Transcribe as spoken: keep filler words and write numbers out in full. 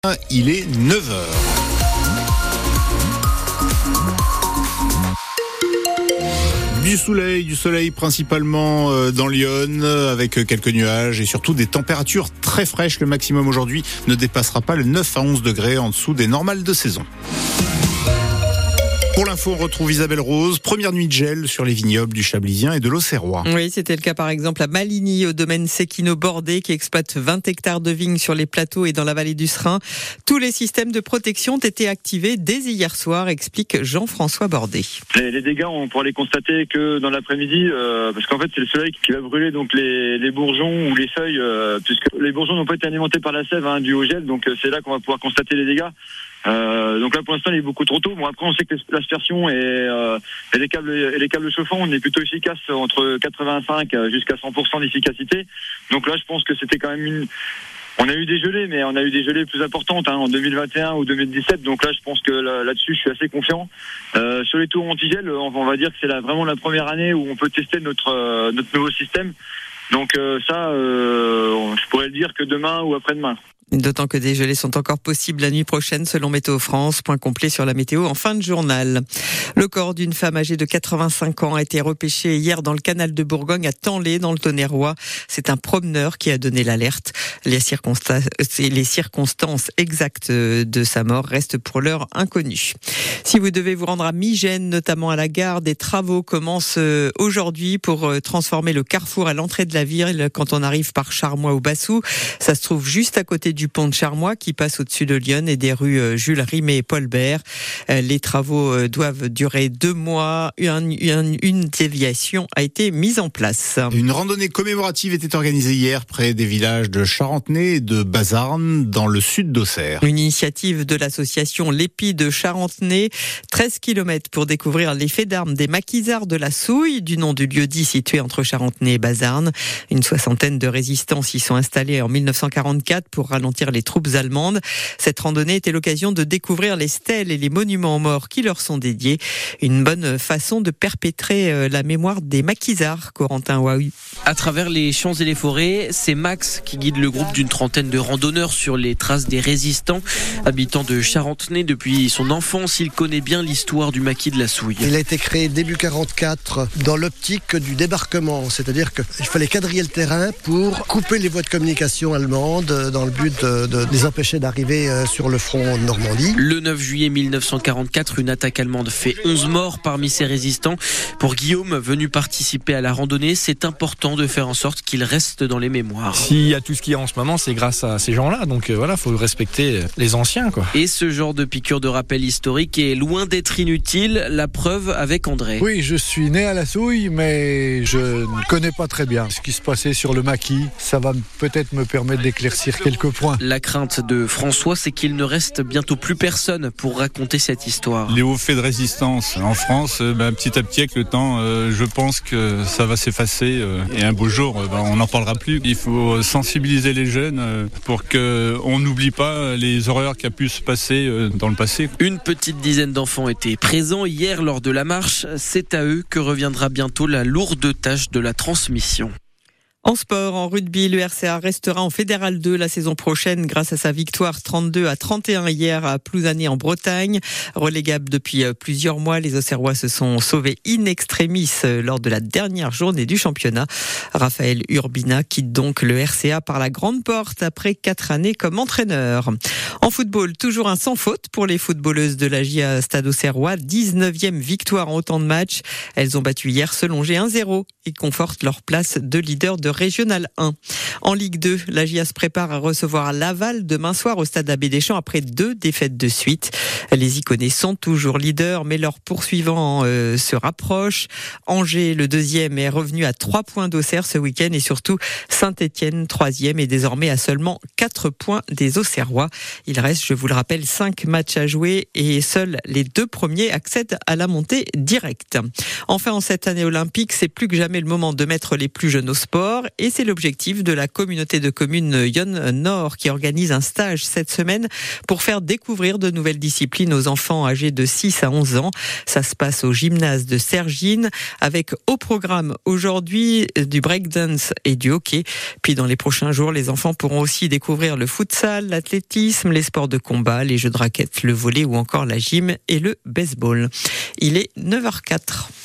Il est neuf heures. Du soleil, du soleil principalement dans Lyon, avec quelques nuages et surtout des températures très fraîches. Le maximum aujourd'hui ne dépassera pas le neuf à onze degrés, en dessous des normales de saison. Pour l'info, on retrouve Isabelle Rose. Première nuit de gel sur les vignobles du Chablisien et de l'Auxerrois. Oui, c'était le cas par exemple à Maligny, au domaine Séquino-Bordé, qui exploite vingt hectares de vignes sur les plateaux et dans la vallée du Serein. Tous les systèmes de protection ont été activés dès hier soir, explique Jean-François Bordé. Les, les dégâts, on pourra les constater que dans l'après-midi, euh, parce qu'en fait, c'est le soleil qui va brûler donc les, les bourgeons ou les feuilles, euh, puisque les bourgeons n'ont pas été alimentés par la sève hein, dû au gel, donc euh, c'est là qu'on va pouvoir constater les dégâts. Euh, donc là pour l'instant il est beaucoup trop tôt. Bon après on sait que l'aspersion et, euh, et les câbles et les câbles chauffants on est plutôt efficace entre quatre-vingt-cinq jusqu'à cent pour cent d'efficacité. Donc là je pense que c'était quand même une. On a eu des gelées mais on a eu des gelées plus importantes hein, en deux mille vingt et un ou deux mille dix-sept. Donc là je pense que là, là-dessus je suis assez confiant. Euh, sur les tours antigel on, on va dire que c'est la, vraiment la première année où on peut tester notre euh, notre nouveau système. Donc euh, ça euh, je pourrais le dire que demain ou après-demain. D'autant que des gelées sont encore possibles la nuit prochaine selon Météo France. Point complet sur la météo en fin de journal. Le corps d'une femme âgée de quatre-vingt-cinq ans a été repêché hier dans le canal de Bourgogne à Tanlay dans le Tonnerrois. C'est un promeneur qui a donné l'alerte. Les circonstances, les circonstances exactes de sa mort restent pour l'heure inconnues. Si vous devez vous rendre à Migène, notamment à la gare, des travaux commencent aujourd'hui pour transformer le carrefour à l'entrée de la ville quand on arrive par Charmois ou Bassou. Ça se trouve juste à côté du du pont de Charmois qui passe au-dessus de Lyon et des rues Jules Rimet et Paul Bert. Les travaux doivent durer deux mois. Une, une, une déviation a été mise en place. Une randonnée commémorative était organisée hier près des villages de Charentenay et de Bazarnes dans le sud d'Auxerre. Une initiative de l'association L'Épi de Charentenay. treize kilomètres pour découvrir les faits d'armes des maquisards de la Souille, du nom du lieu-dit situé entre Charentenay et Bazarnes. Une soixantaine de résistants s'y sont installés en mille neuf cent quarante-quatre pour ralentir les troupes allemandes. Cette randonnée était l'occasion de découvrir les stèles et les monuments aux morts qui leur sont dédiés. Une bonne façon de perpétrer la mémoire des maquisards, Corentin Wahu. À travers les champs et les forêts, c'est Max qui guide le groupe d'une trentaine de randonneurs sur les traces des résistants. Habitant de Charentenay depuis son enfance, il connaît bien l'histoire du maquis de la Souille. Il a été créé début quarante-quatre dans l'optique du débarquement, c'est-à-dire qu'il fallait quadriller le terrain pour couper les voies de communication allemandes dans le but de, de les empêcher d'arriver sur le front de Normandie. Le neuf juillet mille neuf cent quarante-quatre, une attaque allemande fait onze morts parmi ces résistants. Pour Guillaume, venu participer à la randonnée, c'est important de faire en sorte qu'il reste dans les mémoires. S'il y a tout ce qu'il y a en ce moment, c'est grâce à ces gens-là. Donc euh, voilà, faut respecter les anciens, quoi. Et ce genre de piqûre de rappel historique est loin d'être inutile. La preuve avec André. Oui, je suis né à la Souille, mais je ne connais pas très bien ce qui se passait sur le maquis. Ça va peut-être me permettre d'éclaircir quelques points. La crainte de François, c'est qu'il ne reste bientôt plus personne pour raconter cette histoire. Les hauts faits de résistance en France, ben, petit à petit avec le temps, euh, je pense que ça va s'effacer euh, et un beau jour, euh, ben, on n'en parlera plus. Il faut sensibiliser les jeunes euh, pour qu'on n'oublie pas les horreurs qui a pu se passer euh, dans le passé. Une petite dizaine d'enfants étaient présents hier lors de la marche. C'est à eux que reviendra bientôt la lourde tâche de la transmission. En sport, en rugby, le R C A restera en Fédéral deux la saison prochaine grâce à sa victoire trente-deux à trente et un hier à Plouzané en Bretagne. Relégable depuis plusieurs mois, les Auxerrois se sont sauvés in extremis lors de la dernière journée du championnat. Raphaël Urbina quitte donc le R C A par la grande porte après quatre années comme entraîneur. En football, toujours un sans faute pour les footballeuses de l'A J A Stade Auxerrois. dix-neuvième victoire en autant de matchs. Elles ont battu hier Selongé un zéro et confortent leur place de leader de Régional un. En Ligue deux, l'A J A se prépare à recevoir Laval demain soir au stade Abbé Deschamps après deux défaites de suite. Les Iconais sont toujours leaders, mais leur poursuivant euh, se rapproche. Angers, le deuxième, est revenu à trois points d'Auxerre ce week-end et surtout Saint-Étienne, troisième, est désormais à seulement quatre points des Auxerrois. Il reste, je vous le rappelle, cinq matchs à jouer et seuls les deux premiers accèdent à la montée directe. Enfin, en cette année olympique, c'est plus que jamais le moment de mettre les plus jeunes au sport. Nord et c'est l'objectif de la communauté de communes Yonne Nord qui organise un stage cette semaine pour faire découvrir de nouvelles disciplines aux enfants âgés de six à onze ans. Ça se passe au gymnase de Cergine avec au programme aujourd'hui du breakdance et du hockey. Puis dans les prochains jours, les enfants pourront aussi découvrir le futsal, l'athlétisme, les sports de combat, les jeux de raquettes, le volley ou encore la gym et le baseball. Il est neuf heures zéro quatre.